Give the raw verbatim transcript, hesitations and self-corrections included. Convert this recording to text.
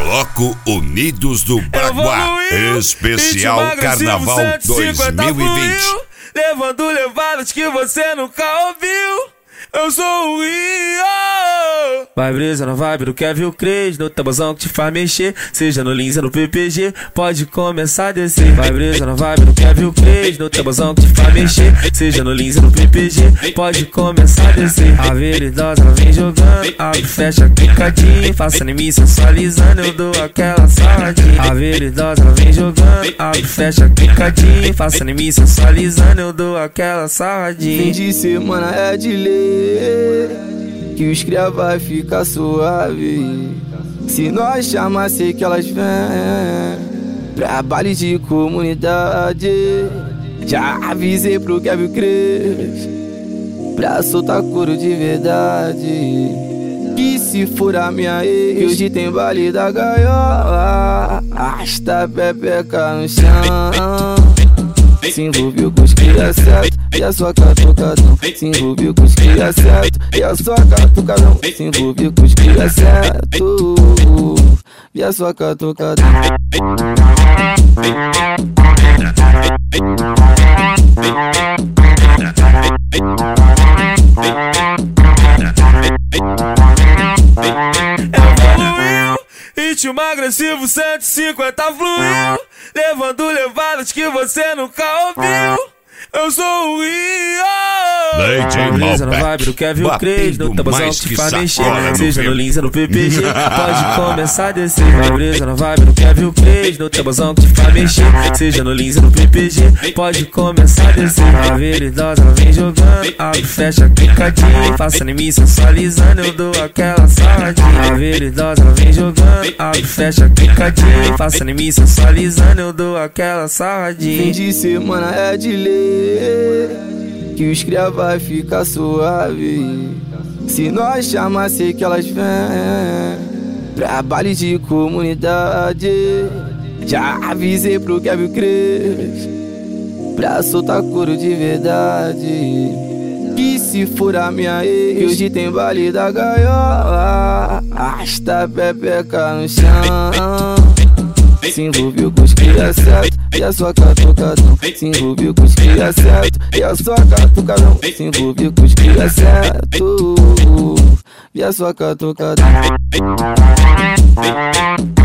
Bloco Unidos do Braguá, especial Carnaval dois mil e vinte. Levando levadas que você nunca ouviu. Eu sou o Rio. Vai brisa na vibe do Kevin Cres, no tabuzão que te faz mexer. Seja no Lins ou no P P G, pode começar a descer. Vai brisa na vibe do Kevin Cres, no tabuzão que te faz mexer. Seja no Lins ou no P P G, pode começar a descer. A veridosa ela vem jogando, abre, fecha, clicadinho. Faça em mim sensualizando, eu dou aquela sarradinha. A veridosa ela vem jogando, abre, fecha, clicadinho. Faça em mim sensualizando, eu dou aquela sarradinha. Fim de semana é de lei, que os cria vai ficar suave. Se nós chamar, sei que elas vêm pra baile de comunidade. Já avisei pro Kevin Cres pra soltar couro de verdade. Que se for a minha ex, que hoje tem baile da gaiola. Arrasta a pepeca no chão. Se envolveu com os cria certo e a sua catucadão. Se envolveu com os cria certo e a sua catucadão. Se envolveu com os cria certo e a sua catucadão. Evoluiu, ritmo agressivo cento e cinquenta fluiu. Levando levadas que você nunca ouviu. Eu sou o Rio. D J Brisa na vibe do Kevin Cres, no tabuzão que te faz mexer. Seja no Lins ou no P P G, pode começar a descer. Vai brisa na vibe do Kevin Cres, no tabuzão que te faz mexer. Seja no Lins ou no P P G, pode começar a descer. A veridosa ela vem jogando, abre, fecha, clicadinho. Faça em mim sensualizando, eu dou aquela sarradinha. A veridosa ela vem jogando, abre, fecha, clicadinho. Faça em mim sensualizando, eu dou aquela sarradinha. Fim de semana é de lei, que os cria vai ficar suave. Se nós chamar, sei que elas vêm pra baile de comunidade. Já avisei pro Kevin Cres pra soltar couro de verdade. Que se for a minha ex, que hoje tem baile da gaiola. Arrasta a pepeca no chão. Se envolveu com os cria certo e a sua catucadão. Se envolveu com os cria certo e a sua catucadão. Se envolveu com os cria certo e a sua catucadão.